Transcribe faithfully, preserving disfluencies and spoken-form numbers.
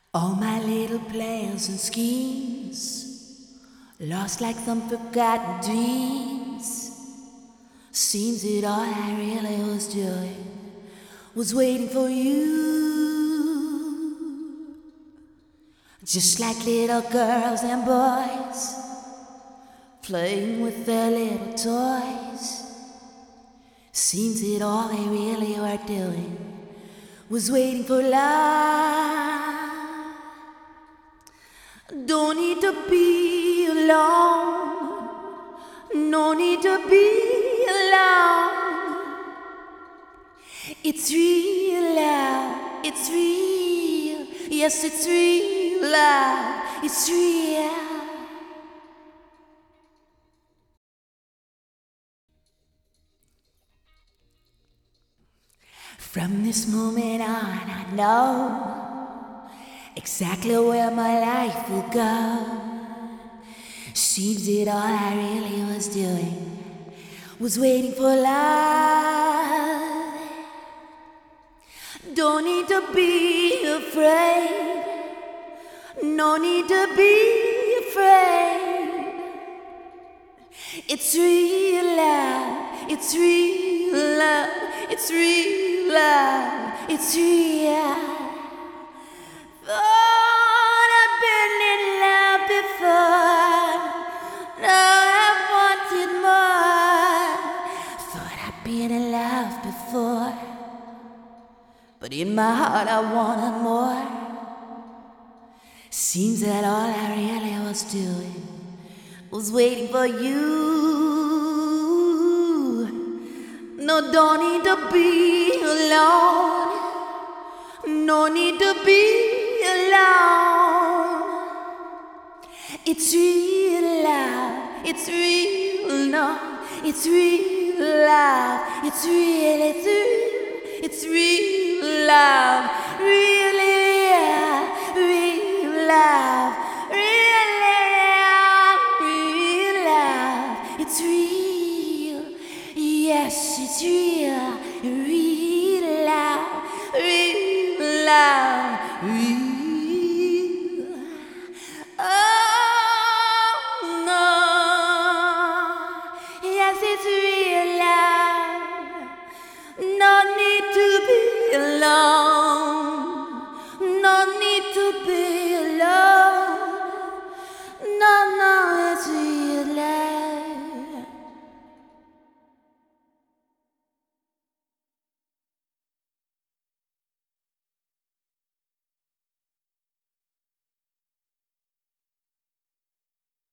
All my little plans and schemes, lost like some forgotten dreams. Seems that all I really was doing was waiting for you. Just like little girls and boys playing with their little toys. Seems that all they really were doing was waiting for love. Don't need to be alone, no need to be alone. It's real love, it's real, yes it's real love, it's real. From this moment on I know exactly where my life will go. Seems that all I really was doing was waiting for love. Don't need to be afraid, no need to be afraid. It's real love, it's real love, it's real love, it's real. Thought I'd been in love before, no I wanted more. Thought I'd been in love before, but in my heart I wanted more. Seems that all I really was doing was waiting for you. No, don't need to be alone, no need to be alone. It's real love, it's real, no, it's real love, it's real, it's real, it's real love, really real, real love, really real love, it's real, yes, it's real, real love, real love, real.